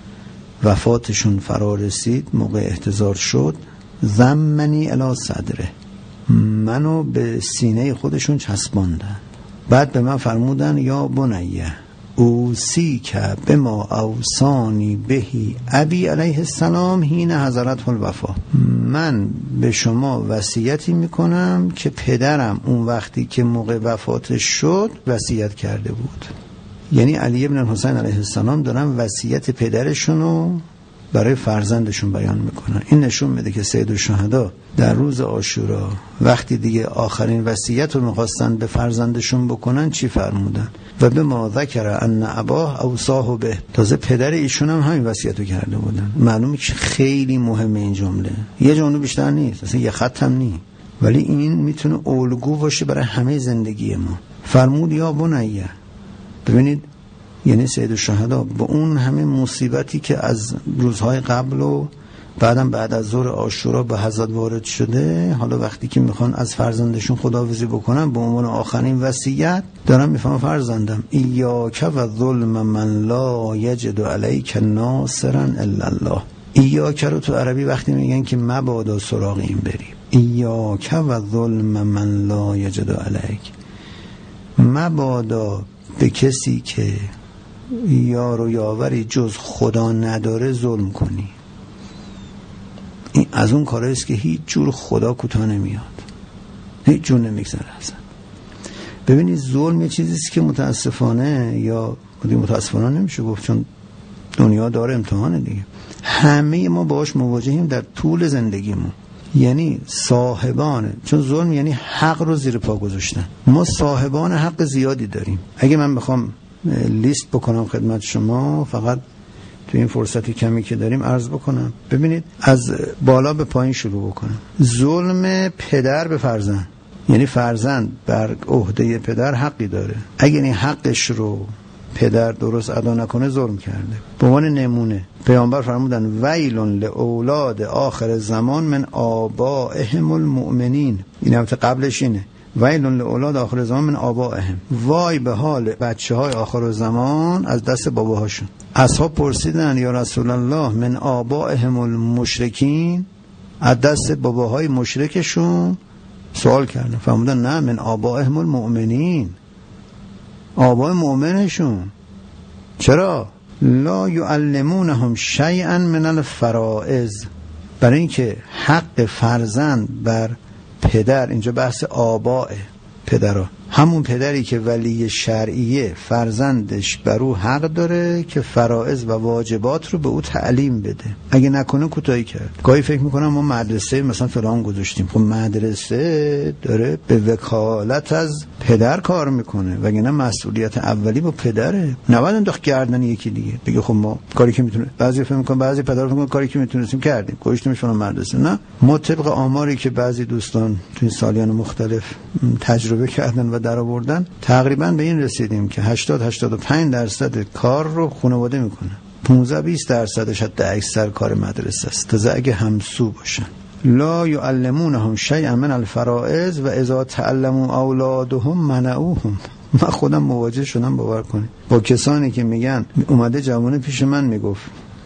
وفاتشون فرا رسید، موقع احتضار شد، ضمنی الی صدره، منو به سینه خودشون چسباندن، بعد به من فرمودن یا بنیه اوسی که به ما اوسانی بهی ابی علیه السلام حین حضرت الوفا، من به شما وصیتی میکنم که پدرم اون وقتی که موقع وفاتش شد وصیت کرده بود. یعنی علی ابن الحسین علیه السلام دارن وصیت پدرشونو برای فرزندشون بیان میکنن. این نشون میده که سید الشهدا در روز عاشورا وقتی دیگه آخرین وصیت رو میخواستن به فرزندشون بکنن چی فرمودن؟ و به ما ذکر ان اباه اوصاه به، تازه پدر ایشون هم همین وصیت رو کرده بودن. معلومه که خیلی مهمه این جمله، یه جمله بیشتر نیست، اصلا یه خط هم نیست، ولی این میتونه الگو باشه برای همه زندگی ما. فرمود یا بنیه، ببینید یعنی سید الشهدا با اون همه مصیبتی که از روزهای قبل و بعدم بعد از ظهر عاشورا به حضرت وارد شده، حالا وقتی که میخوان از فرزندشون خداحافظی بکنن به عنوان آخرین وصیت دارن میفهمن فرزندم ایاک و ظلم من لا یجد علیک ناصرا الا الله. ایاک رو تو عربی وقتی میگن که مبادا سراغ این بری، ایاک و ظلم من لا یجد علیک، مبادا به کسی که یار و یاوری جز خدا نداره ظلم کنی. این از اون کارهایی است که هیچ جور خدا کوتاه نمیاد، هیچ جور نمیگذره اصلا. ببینید ظلم یه چیزی است که متاسفانه، یا متاسفانه نمیشه گفت چون دنیا داره امتحانه دیگه، همه ما باهاش مواجهیم در طول زندگیمون. یعنی صاحبان، چون ظلم یعنی حق رو زیر پا گذاشتن، ما صاحبان حق زیادی داریم. اگه من بخوام لیست بکنم خدمت شما، فقط تو این فرصتی کمی که داریم عرض بکنم. ببینید از بالا به پایین شروع بکنم. ظلم پدر به فرزند، یعنی فرزند بر عهده پدر حقی داره، اگر این حقش رو پدر درست ادا نکنه ظلم کرده. به عنوان نمونه پیامبر فرمودن ویل لاولاد آخر زمان من آبائهم المؤمنین. این البته قبلش اینه ویل لاولاد آخر زمان من آبائهم، وای به حال بچه های آخر زمان از دست باباهاشون. اصحاب پرسیدن یا رسول الله من آبائهم المشرکین، از دست باباهای مشرکشون سوال کردن، فرمودن نه من آبائهم المؤمنین، آبای مؤمنشون. چرا؟ لا یعلمونهم شیئا من الفرائض، برای اینکه حق فرزند بر پدر، اینجا بحث آبائه، پدرها، همون پدری که ولی شرعیه فرزندش بر او حق داره که فرائض و واجبات رو به او تعلیم بده. اگه نکنه کوتاهی کرد. گاهی فکر میکنم ما مدرسه مثلا فلان گذاشتیم، خب مدرسه داره به وکالت از پدر کار میکنه، وگرنه مسئولیت اولی با پدره. نباید انداخت گردن یکی دیگه بگه خب ما کاری که میتونه، بعضی فکر میکنن بعضی پدرها فکر میکنن کاری که میتونستیم کردیم گذاشتیمش فلان مدرسه. نه، ما طبق آماری که بعضی دوستان تو این سالیان مختلف تجربه کردن و در آوردن تقریبا به این رسیدیم که هشتاد هشتاد و پنج درصد کار رو خانواده میکنه، پانزده بیست درصدش حتی اکثر کار مدرسه است، تا اگه همسو باشن. لا یعلمونهم شیئا من الفرائض و اذا تعلموا اولادهم منعوهم. من خودم مواجه شدم، باور کنید، با کسانی که میگن اومده جوونه پیش من میگفت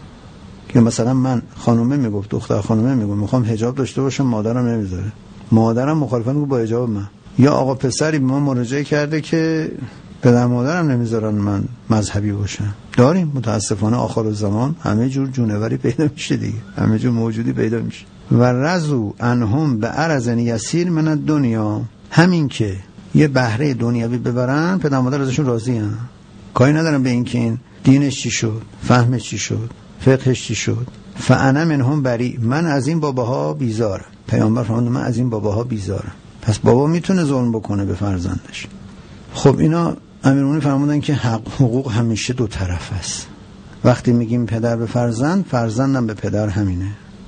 که مثلا من خانومه میگفت، دختر خانومه میگفت میخوام حجاب داشته باشم، مادرم نمیذاره، مادرم مخالفت میگه با حجاب من. یا آقا پسری به ما مراجعه کرده که پدر مادرم نمیذارن من مذهبی باشم. داریم متاسفانه آخر الزمان همه جور جونوری پیدا میشه دیگه، همه جور موجودی پیدا میشه. و رضوا عنهم بعرض یسیر من الدنیا، همین که یه بهره دنیوی ببرن پدر مادر ازشون راضی ان، کاری ندارن به این که این دینش چی شد، فهمش چی شد، فقهش چی شد. فانا منهم بری، من از این باباها بیزارم. پیامبر فرمود من از این باباها بیزارم. پس بابا میتونه ظلم بکنه به فرزندش. خب اینا امیرالمومنین فرمودن که حق حقوق همیشه دو طرف است. وقتی میگیم پدر به فرزند، فرزندم به پدر همینه.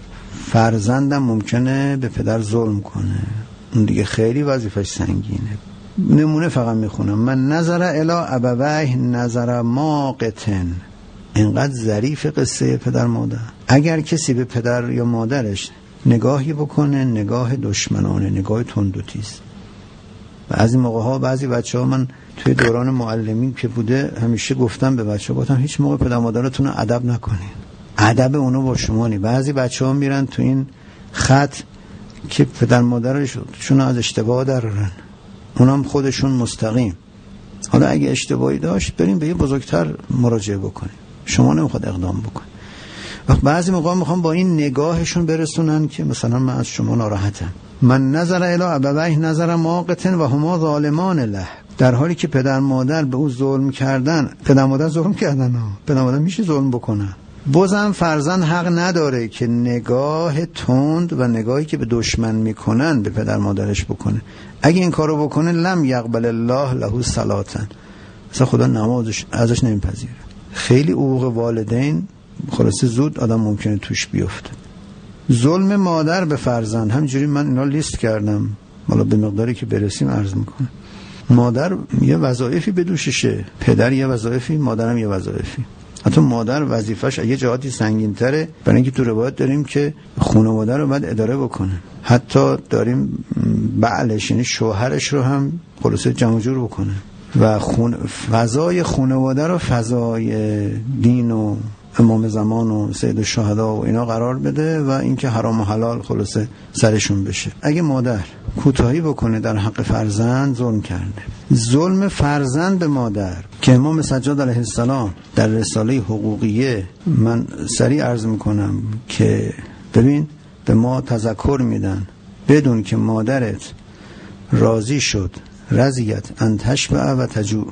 فرزندم ممکنه به پدر ظلم کنه، اون دیگه خیلی وظیفش سنگینه. نمونه فقط میخونم. من نظر الی ابویه نظر ماقتن، اینقدر ظریف قصه پدر مادر. اگر کسی به پدر یا مادرش نگاهی بکنه، نگاه دشمنانه، نگاه تند و تیز. و از این موقع ها بعضی بچه ها، من توی دوران معلمین که بوده همیشه گفتم به بچه ها، گفتم هیچ موقع پدر مادرتون رو ادب نکنین، ادب اونو با شما نی. بعضی بچه ها میرن تو این خط که پدر مادرشون از اشتباه درارن، اونم خودشون مستقیم. حالا اگه اشتباهی داشت بریم به یه بزرگتر مراجعه بکنیم، شما نمیخواد اقدام بکنید. وقت بعضی موقع میخوام با این نگاهشون برسونن که مثلا من از شما ناراحتم. من نظر الی ابویه نظر ماقتن و هما ظالمان له، در حالی که پدر مادر به او ظلم کردن. پدر مادر ظلم کردن ها، پدر مادر میشه ظلم بکنن. بازم فرزند حق نداره که نگاه تند و نگاهی که به دشمن میکنن به پدر مادرش بکنه. اگه این کارو بکنه لم یقبل الله له صلاتن، مثلا خدا نمازش ازش نمیپذیره. خیلی حقوق والدین خلاصه زود آدم ممکنه توش بیفته. ظلم مادر به فرزند، همینجوری من اینا لیست کردم، حالا به مقداری که برسیم عرض میکنم. مادر یه وظایفی به دوششه، پدر یه وظایفی، مادرم یه وظایفی. حتی مادر وظیفش یه جهاتی سنگین‌تره، برای اینکه تو روایت داریم که خانواده رو باید اداره بکنه. حتی داریم بعلش یعنی شوهرش رو هم خلاصه جمع جور بکنه و خون... فضای خانواده رو فضای دین و امام زمان و سید الشهدا و اینا قرار بده و اینکه حرام و حلال خلاصه سرشون بشه. اگه مادر کوتاهی بکنه در حق فرزند ظلم کرده. ظلم فرزند به مادر که امام سجاد علیه السلام در رساله حقوقیه، من سریع عرض میکنم که ببین به ما تذکر میدن بدون که مادرت راضی شد رضیت ان تشبع و تجوع،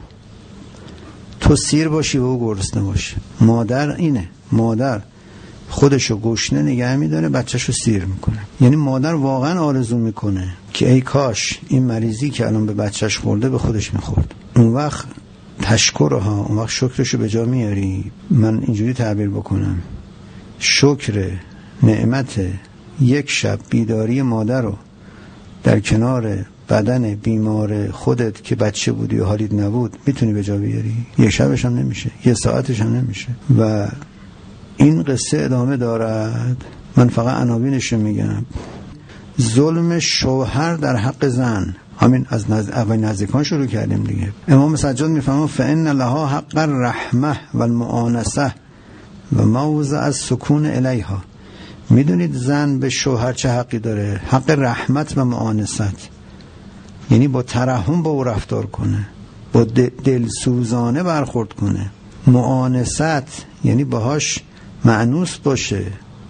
تو سیر باشی و او گرسنه باشه. مادر اینه، مادر خودشو گشنه نگه میداره، بچهشو سیر میکنه. یعنی مادر واقعا آرزو میکنه که ای کاش این مریضی که الان به بچهش خورده به خودش میخورد. اون وقت تشکرها، اون وقت شکرشو به جا میاری. من اینجوری تعبیر بکنم، شکر نعمت یک شب بیداری مادر رو در کنار بدن بیمار خودت که بچه بودی و حالیت نبود میتونی به جا بیاری؟ یه شبش هم نمیشه، یه ساعتش هم نمیشه. و این قصه ادامه دارد. من فقط عناوینش رو میگم. ظلم شوهر در حق زن، همین از نزد اول نزدیکان شروع کردیم دیگه. امام سجاد میفهمه فإن لها حق الرحمه و المؤانسه و موضع از سکون الیها. میدونید زن به شوهر چه حقی داره؟ حق رحمت و مؤانست، یعنی با ترحم با او رفتار کنه، با دلسوزانه برخورد کنه. مؤانست یعنی باهاش مأنوس باشه،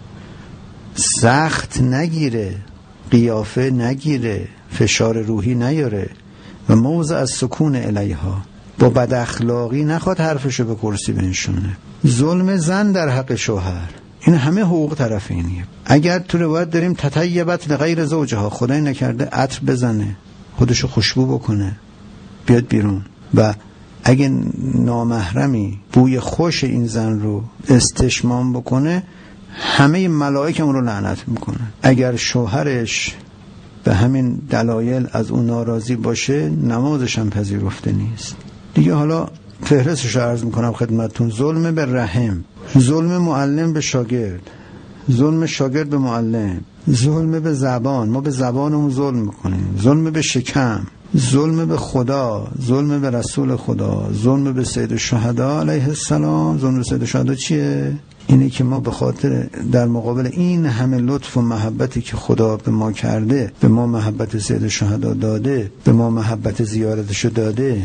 سخت نگیره، قیافه نگیره، فشار روحی نیاره. و موضع از سکون الیها، با بد اخلاقی نخواد حرفشو به کرسی بنشونه. ظلم زن در حق شوهر، این همه حقوق طرفینیه. اگر تو روایت داریم تطیبت لغیر زوجها، خدای نکرده عطر بزنه، خودشو خوشبو بکنه، بیاد بیرون، و اگه نامحرمی بوی خوش این زن رو استشمام بکنه، همه ملائکه اون رو لعنت میکنه. اگر شوهرش به همین دلایل از اون ناراضی باشه، نمازش هم پذیرفته نیست دیگه. حالا فهرستش رو عرض میکنم خدمتتون. ظلم به رحم، ظلم معلم به شاگرد، ظلم شاگرد به معلم، ظلم به زبان، ما به زبانمون ظلم میکنیم، ظلم به شکم، ظلم به خدا، ظلم به رسول خدا، ظلم به سید الشهدا علیه السلام. ظلم به سید الشهدا چیه؟ اینه که ما به خاطر در مقابل این همه لطف و محبتی که خدا به ما کرده، به ما محبت سید الشهدا داده، به ما محبت زیارتشو داده،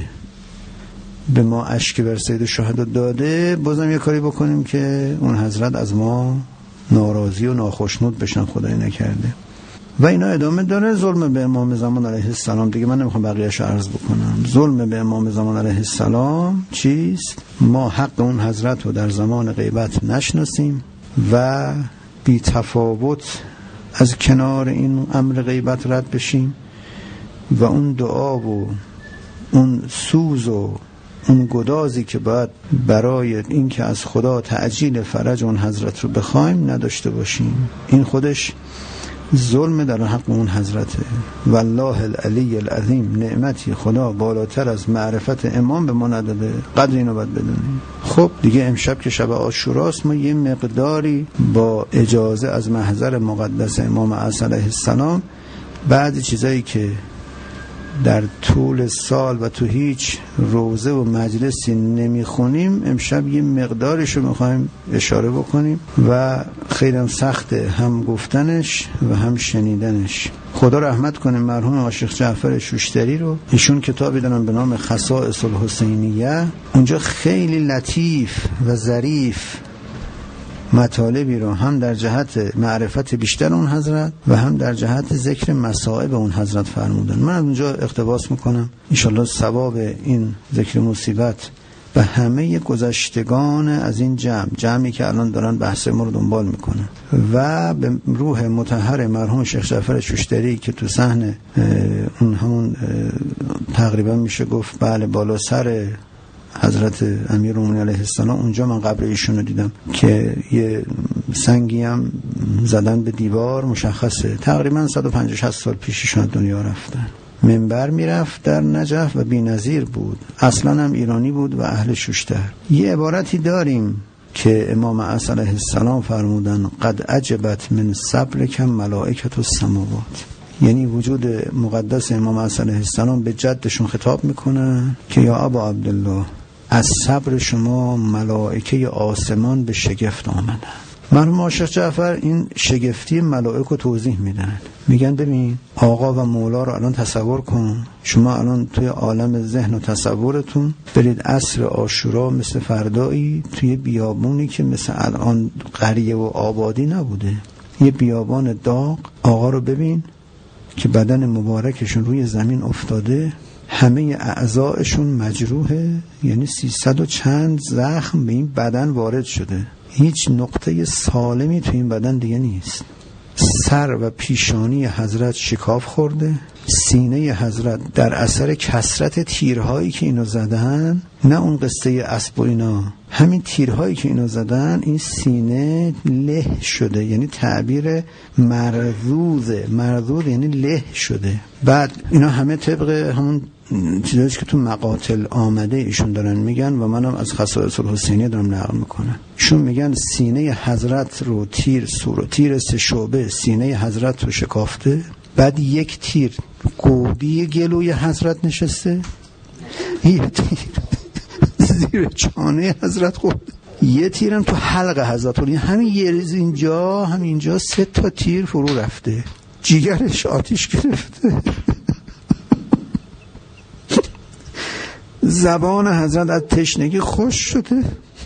به ما اشک بر سید الشهدا داده، بازم یه کاری بکنیم که اون حضرت از ما ناراضی و ناخشنود بشن، خدای نکرده. و اینا ادامه داره. ظلم به امام زمان علیه السلام دیگه من نمیخوام بقیه‌اش عرض بکنم. ظلم به امام زمان علیه السلام چیست؟ ما حق اون حضرت رو در زمان غیبت نشناسیم و بی تفاوت از کنار این امر غیبت رد بشیم و اون دعا و اون سوز و اون گدازی که باید برای این که از خدا تعجیل فرج اون حضرت رو بخوایم نداشته باشیم. این خودش ظلم در حق اون حضرته. والله العلی العظیم، نعمتی خدا بالاتر از معرفت امام به ما نداده، قدر اینو باید بدونیم. خب دیگه امشب که شب عاشوراست، ما یه مقداری با اجازه از محضر مقدس امام عصر علیه السلام بعضی چیزایی که در طول سال و تو هیچ روزه و مجلسی نمیخونیم، امشب یه مقدارش رو میخوایم اشاره بکنیم و خیلی هم سخته هم گفتنش و هم شنیدنش. خدا رحمت کنه مرحوم عاشق جعفر شوشتری رو. ایشون کتابی دارن به نام خصائص الحسینیه. اونجا خیلی لطیف و ظریف مطالبی رو هم در جهت معرفت بیشتر اون حضرت و هم در جهت ذکر مصائب اون حضرت فرمودن. من اونجا اقتباس میکنم، انشالله ثواب این ذکر مصیبت به همه گذشتگان از این جمع جمعی که الان دارن بحث ما رو دنبال میکنن و به روح مطهر مرحوم شیخ جعفر شوشتری که تو صحن اون همون تقریبا میشه گفت بله بالا سر حضرت امیرالمومنین علیه السلام، اونجا من قبر ایشون رو دیدم که یه سنگی هم زدن به دیوار، مشخصه تقریبا صد و پنجاه شصت سال پیششون دنیا رفتن. منبر میرفت در نجف و بی‌نظیر بود، اصلا هم ایرانی بود و اهل شوشتر. یه عبارتی داریم که امام عصر علیه السلام فرمودن قد عجبت من صبرک ملائکة السماوات، یعنی وجود مقدس امام عصر علیه السلام به جدشون خطاب میکنن که یا ابا عبدالله، از صبر شما ملائکه آسمان به شگفت آمدن. مرحوم عاشق جعفر این شگفتی ملائک رو توضیح میدن، میگن ببین آقا و مولا رو الان تصور کن، شما الان توی عالم ذهن و تصورتون برید عصر عاشورا مثل فردایی توی بیابونی که مثل الان قریه و آبادی نبوده، یه بیابان داغ، آقا رو ببین که بدن مبارکشون روی زمین افتاده، همه اعضایشون مجروحه، یعنی سیصد و چند زخم به این بدن وارد شده، هیچ نقطه سالمی تو این بدن دیگه نیست. سر و پیشانی حضرت شکاف خورده. سینه حضرت در اثر کثرت تیرهایی که اینو زدن، نه اون قصه اسب و اینا، همین تیرهایی که اینو زدن، این سینه له شده، یعنی تعبیر مرضوزه، مرضوز یعنی له شده. بعد اینا همه طبق همون چیزایی که تو مقاتل آمده ایشون دارن میگن و منم از خصائص الحسینیه دارم نقل میکنم. ایشون میگن سینه حضرت رو تیر سور تیر سه شعبه سینه حضرت رو شکافته. بعد یک تیر گودی گلوی حضرت نشسته، یک تیر زیر چانه حضرت خورده، یه تیرم تو حلق حضرت خورده. همین یه ریز اینجا، همین اینجا سه تا تیر فرو رفته، جیگرش آتیش گرفته. زبان حضرت از تشنگی خوش شده،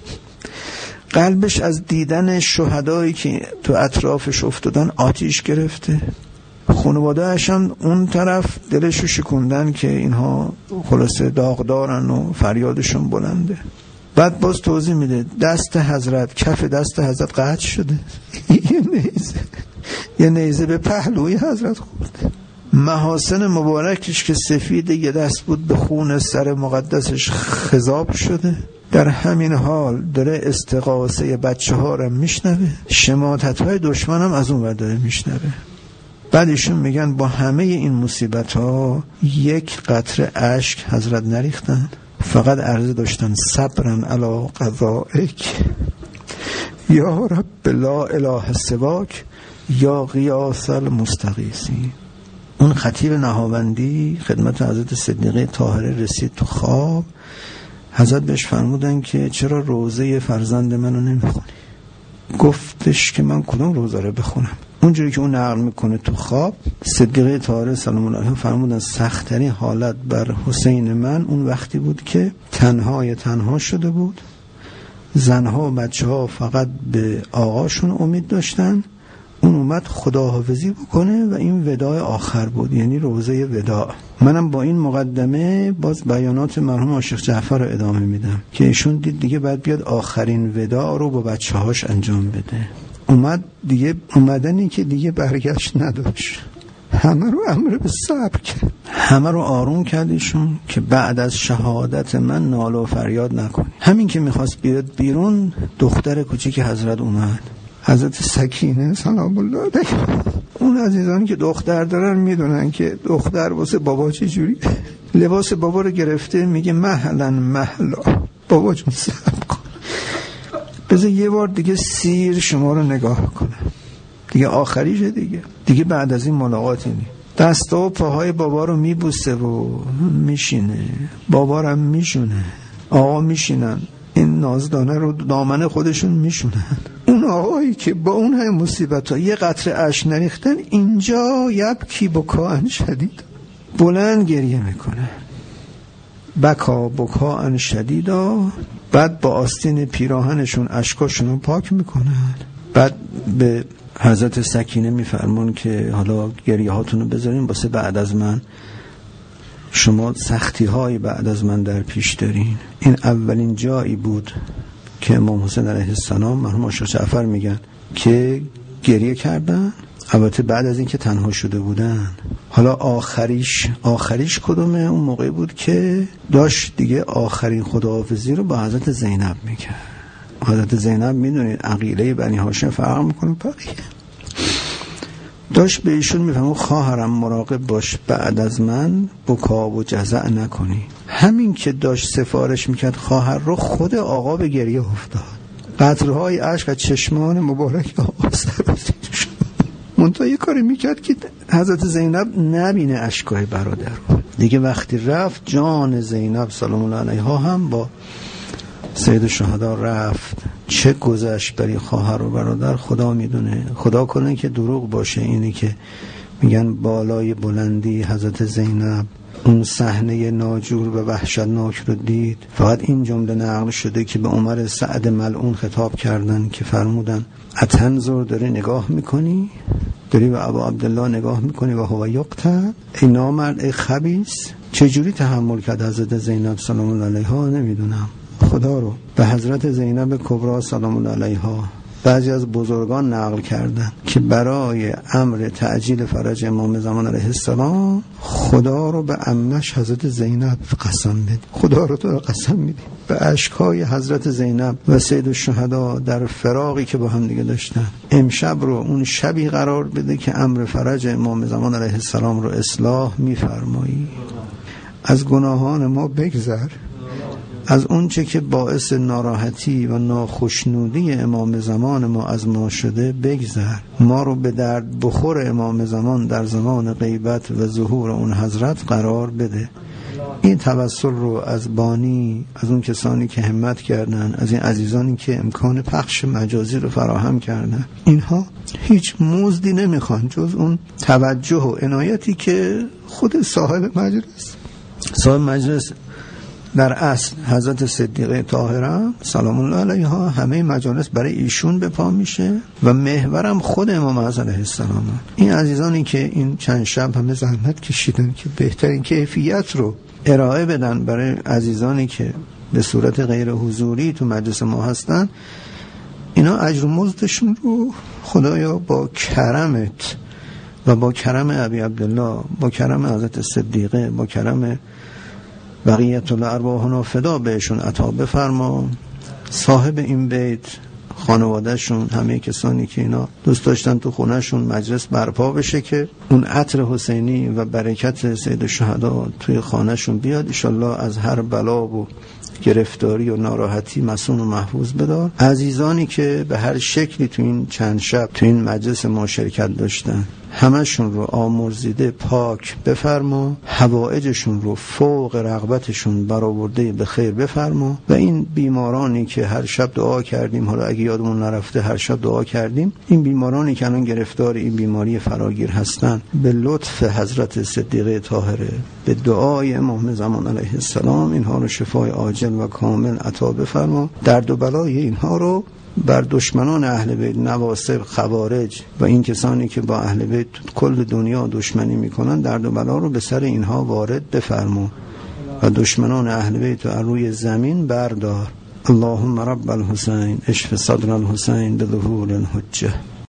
قلبش از دیدن شهدایی که تو اطرافش افتادن آتیش گرفته. خانواده هم اون طرف دلشو شکوندن که اینها خلاصه داغدارن و فریادشون بلنده. بعد باز توضیح میده دست حضرت، کف دست حضرت قطع شده، یه نیزه یه نیزه به پهلوی حضرت خورده. محاسن مبارکش که سفید یه دست بود به خون سر مقدسش خضاب شده. در همین حال داره استغاثه بچه ها رو میشنوه، شماتت های دشمن هم از اون ور داره میشنوه. بعدشون میگن با همه این مصیبت ها یک قطره اشک حضرت نریختن، فقط عرضه داشتن صبرن علی قضائک یا رب لا اله سواک یا غیاث المستغیثین. اون خطیب نهاوندی خدمت حضرت صدیقه طاهره رسید تو خواب. حضرت بهش فرمودن که چرا روزه فرزند منو نمیخونی؟ گفتش که من کدوم روزه رو بخونم؟ اونجوری که اون نقل میکنه تو خواب، صدیقه طاهره سلام الله علیها فرمودن سخت‌ترین حالت بر حسین من اون وقتی بود که تنهای تنها شده بود، زنها و بچه ها فقط به آقاشون امید داشتن. اون اومد خداحافظی بکنه و این وداع آخر بود، یعنی روزه وداع. منم با این مقدمه باز بیانات مرحوم عاشق جعفر رو ادامه میدم که ایشون دید دیگه باید بیاد آخرین وداع رو با بچه هاش انجام بده. اومد دیگه، اومدنی که دیگه برگشت نداشت، همه رو امر به صبر کرد، همه رو آروم کرد ایشون که بعد از شهادت من ناله و فریاد نکنی. همین که میخواست بیاد بیرون، دختر کوچیک حضرت اومد، حضرت سکینه سلام الله علیها. اون عزیزانی که دختر دارن میدونن که دختر واسه بابا چه جوری لباس بابا رو گرفته، میگه مهلا مهلا، بابا جون صبر کن، بذار یه بار دیگه سیر شما رو نگاه کنه، دیگه آخریشه دیگه دیگه بعد از این ملاقاتی نی. دستا و پاهای بابا رو میبوسه و میشینه، بابا رو هم میشونه، آقا میشینن، این نازدانه رو دامن خودشون میشونن. اون آقایی که با اون های مصیبت ها یه قطره اشک نریختن، اینجا یبکی بکاء شدید، بلند گریه میکنه، بکا بکاء شدیدا. بعد با آستین پیراهنشون اشکاشون رو پاک میکنن. بعد به حضرت سکینه میفرمون که حالا گریه هاتون رو بذارین واسه بعد از من، شما سختی های بعد از من در پیش دارین. این اولین جایی بود که امام حسین علیه السلام، مرحوم عاشق جعفر میگن که گریه کردن، البته بعد از این که تنها شده بودن. حالا آخریش آخریش کدومه؟ اون موقعی بود که داشت دیگه آخرین خداحافظی رو با حضرت زینب میکرد. حضرت زینب میدونید عقیله بنی هاشم فرق میکنه بقیه. داشت به ایشون میفهمه خواهرم مراقب باش، بعد از من بکا و جزع نکنی. همین که داشت سفارش میکرد خواهر رو، خود آقا به گریه افتاد، قطرهای اشک از چشمان مبارک آقا سرازیر شد. منتها یه کاری میکرد که حضرت زینب نبینه اشکای برادر رو. دیگه وقتی رفت جان زینب سلام الله علیها هم با سید الشهدا رفت. چه گذشت برای خواهر و برادر خدا میدونه. خدا کنه که دروغ باشه اینی که میگن بالای بلندی حضرت زینب اون صحنه ناجور و وحشتناک رو دید. فقط این جمله نقل شده که به عمر سعد ملعون خطاب کردن که فرمودن اتنظر، داری نگاه میکنی، داری به ابا عبدالله نگاه میکنی و هو یقتل، ای نامرد، ای خبیث. چجوری تحمل کرد حضرت زینب سلام الله علیها نمیدونم. خدا رو به حضرت زینب کبرا سلام الله علیها بعضی از بزرگان نقل کردن که برای امر تعجیل فرج امام زمان علیه السلام خدا رو به عمش حضرت زینب قسم میدی، خدا رو تو قسم میدی، به اشکای حضرت زینب و سید الشهدا در فراقی که با هم دیگه داشتن، امشب رو اون شبی قرار بده که امر فرج امام زمان علیه السلام رو اصلاح میفرمایی. از گناهان ما بگذر، از اون چه که باعث ناراحتی و ناخشنودی امام زمان ما از ما شده بگذر، ما رو به درد بخور امام زمان در زمان غیبت و ظهور اون حضرت قرار بده. این توسل رو از بانی، از اون کسانی که همت کردن، از این عزیزانی که امکان پخش مجازی رو فراهم کردن، اینها هیچ مزدی نمیخوان جز اون توجه و عنایتی که خود صاحب مجلس صاحب مجلس در اصل حضرت صدیقه طاهره سلام الله علیها، همه مجالس برای ایشون به پا میشه و محورم خود امام اعظم علیه السلام. این عزیزانی که این چند شب همه زحمت کشیدن که بهترین کیفیت رو ارائه بدن برای عزیزانی که به صورت غیر حضوری تو مجلس ما هستن، اینا اجر و مزدشون رو خدایا با کرمت و با کرم ابی عبدالله، با کرم حضرت صدیقه، با کرم بقیت الارواحنا فدا بهشون عطا بفرما. صاحب این بیت، خانوادهشون، همه کسانی که اینا دوست داشتن تو خونهشون مجلس برپا بشه که اون عطر حسینی و برکت سید الشهدا توی خانهشون بیاد، انشالله از هر بلا و گرفتاری و ناراحتی مصون و محفوظ بدار. عزیزانی که به هر شکلی تو این چند شب تو این مجلس ما شرکت داشتن، همشون رو آمرزیده پاک بفرما، حوائجشون رو فوق رغبتشون برآورده به خیر بفرما. و این بیمارانی که هر شب دعا کردیم، حالا اگه یادمون نرفته هر شب دعا کردیم، این بیمارانی که الان گرفتار این بیماری فراگیر هستن، به لطف حضرت صدیقه طاهره، به دعای امام زمان علیه السلام اینها رو شفای عاجل و کامل عطا بفرما. درد و بلای اینها رو بر دشمنان اهل بیت، نواصب، خوارج و این کسانی که با اهل بیت کل دنیا دشمنی میکنن، درد و بلا رو به سر اینها وارد بفرما و دشمنان اهل بیت رو روی زمین بردار. اللهم رب الحسین اشف صدر الحسین بظهور الحجه.